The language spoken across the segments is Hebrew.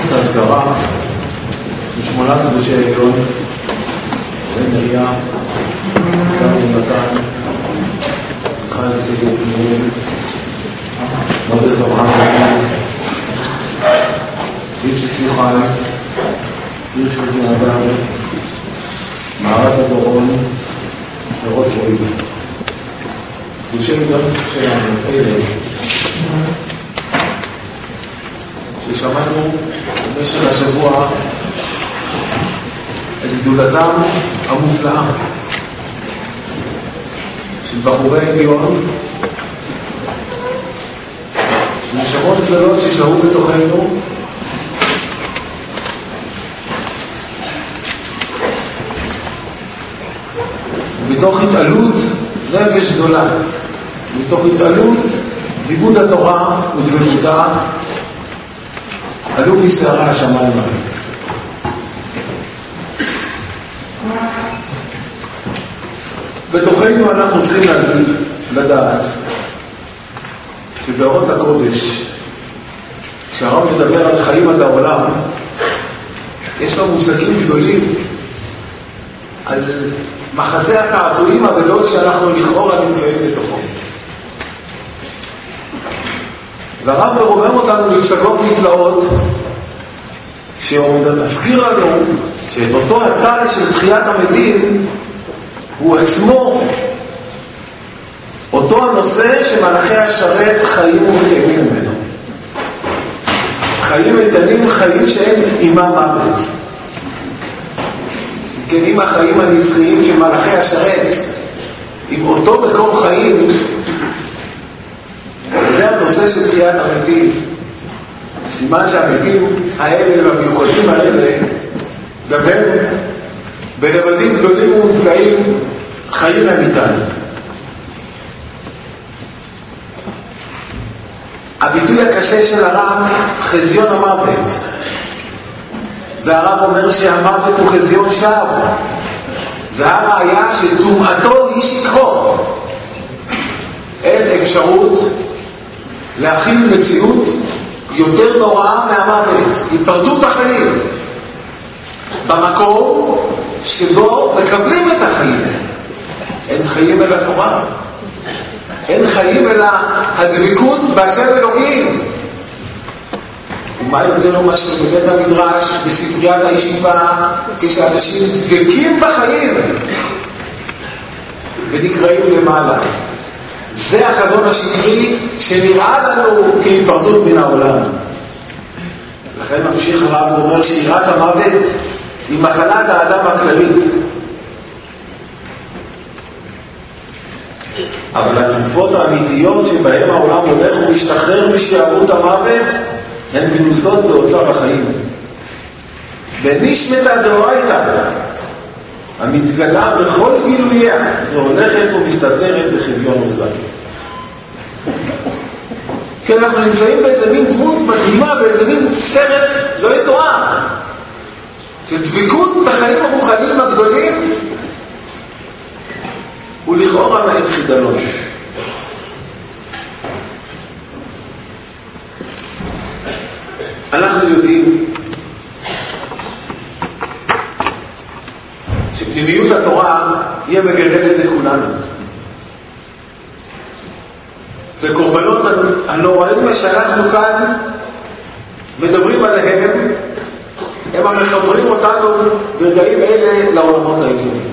טקס ההשגרה משמונה קדושי עליון, בן אריה, גם יונתן, חיים סגל פנימי, מודס אברהם, איש שציר חיים, עיר שבטי אדם, מערת הדורון, ורות רועי. קדושי גם שלנו, אלה, ששמענו במשך השבוע את גדולתם המופלאה של בחורי עליון, של נשמות גדולות ששהו בתוכנו, ומתוך התעלות נפש גדולה, מתוך התעלות לימוד התורה ודבקותה, עלו משערי השמיים האלה. בתוכנו אנחנו צריכים לדעת שבאורות הקודש, כשהרב מדבר על חיים עד העולם, יש לו מושגים גדולים על מחזה התעתועים הגדול שאנחנו לכאורה נמצאים בתוכו. והרב מרומם אותנו בפסקות נפלאות שמזכיר לנו שאת אותו הטל של תחיית המתים הוא עצמו אותו הנושא שמלאכי השרת חיים ומתקיימים ממנו. חיים איתנים, חיים שאין עימה מוות. כן, עם החיים הנצחיים של מלאכי השרת, עם אותו מקום חיים, זה הנושא של תחיית המתים. סימן שהמתים האלה והמיוחדים האלה גם הם ברבדים גדולים ומופלאים חיים להם איתנו. הביטוי הקשה של הרב, חזיון המוות, והרב אומר שהמוות הוא חזיון שווא, והראיה שטומאתו היא שקרו. אין אפשרות להכיל מציאות יותר נוראה מהמוות, היפרדות החיים במקום שבו מקבלים את החיים. אין חיים אל התורה, אין חיים אלא הדבקות בהשם אלוהים. ומה יותר מאשר בבית המדרש, בספריית הישיבה, כשאנשים דבקים בחיים ונקראים למעלה. זה החזון השקרי שנראה לנו כהיפרדות מן העולם. לכן ממשיך הרב ואומר שיראת המוות היא מחלת האדם הכללית. אבל התרופות האמיתיות שבהם העולם הולך ומשתחרר משערות המוות הן גנוזות באוצר החיים. בנשמתא דאורייתא המתגלה בכל גילוייה והולכת ומסתתרת בחביון עוזה. כי אנחנו נמצאים באיזה מין דמות מדהימה, באיזה מין סרט לא יתואר של דבקות בחיים הרוחניים הגדולים, ולכאורה מהם חידלון. אנחנו יודעים שפנימיות התורה היא מגדלת את כולנו. וקורבנות הנוראים שאנחנו כאן מדברים עליהם הם המחברים אותנו ברגעים אלה לעולמות העליונים.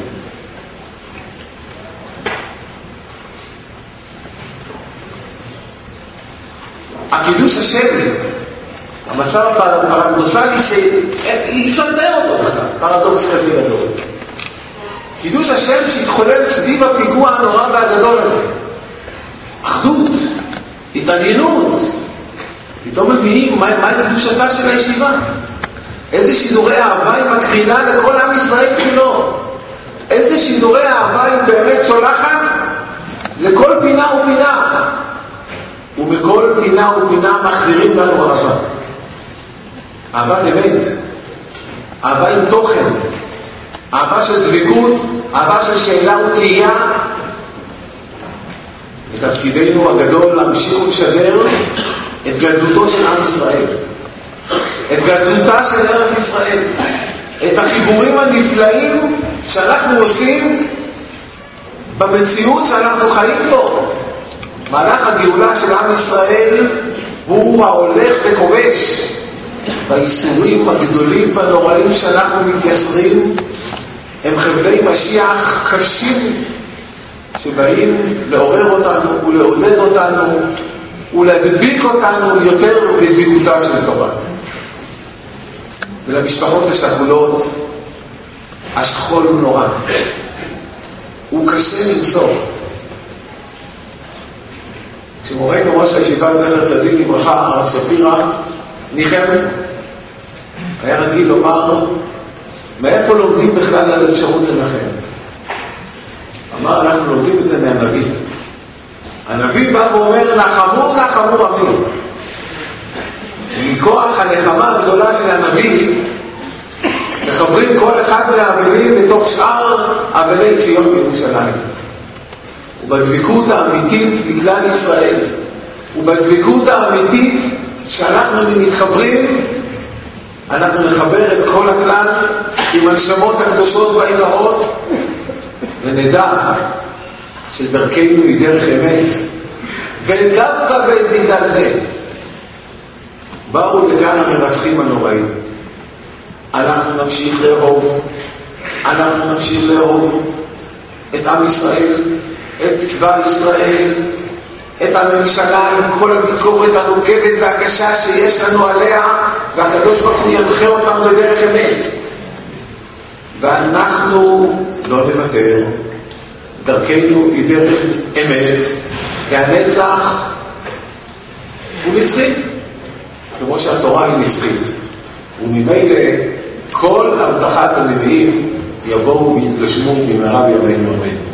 הקידוש השם, המצב הפרדוקסלי שאי אפשר לתאר אותו בכלל, פרדוקס כזה גדול. קידוש השם שהתחולל סביב הפיגוע הנורא והגדול הזה. אחדות, התעניינות. פתאום מבינים מה קדושתה של הישיבה. איזה שידורי אהבה היא מקרינה לכל עם ישראל כולו. איזה שידורי אהבה היא באמת שולחת לכל פינה ופינה. ומכל פינה ופינה מחזירים לנו אהבה. אהבה באמת. אהבה עם תוכן. אהבה של דבקות, אהבה של שאלה ותהייה. ותפקידנו הגדול להמשיך ולשדר את גדלותו של עם ישראל. את גדלותה של ארץ ישראל, את החיבורים הנפלאים שאנחנו עושים במציאות שאנחנו חיים פה. מהלך הגאולה של עם ישראל הוא ההולך וכובש. והאיסורים הגדולים והנוראים שאנחנו מתייסרים הם חבלי משיח קשים שבאים לעורר אותנו ולעודד אותנו ולהדביק אותנו יותר בדבקותה של תורה. ולמשפחות השכולות השכול הוא נורא, הוא קשה למצוא. כשמורנו ראש הישיבה זכר צדיק לברכה הרב שפירא ניחם, היה רגיל לומר מאיפה לומדים בכלל על אפשרות לנחם. אמר אנחנו לומדים את זה מהנביא. הנביא בא ואומר נחמו נחמו עמי. מכוח הנחמה הגדולה של הנביא מחברים כל אחד מהאבלים בתוך שאר אבלי ציון בירושלים. ובדבקות האמיתית לכלל ישראל, ובדבקות האמיתית שאנחנו מתחברים, אנחנו נחבר את כל הכלל עם הנשמות הקדושות והיקרות, ונדע שדרכנו היא דרך אמת. ודווקא בגלל זה באו לכאן המרצחים הנוראים. אנחנו נמשיך לאהוב, אנחנו נמשיך לאהוב את עם ישראל, את צבא ישראל, את הממשלה עם כל הביקורת הנוקבת והקשה שיש לנו עליה, והקדוש ברוך הוא ינחה אותנו בדרך אמת. ואנחנו לא נוותר, דרכנו היא דרך אמת, והנצח הוא נצחי, כמו שהתורה היא נצחית. וממילא כל הבטחת הנביאים יבואו ויתגשמו במהרה בימינו אמן.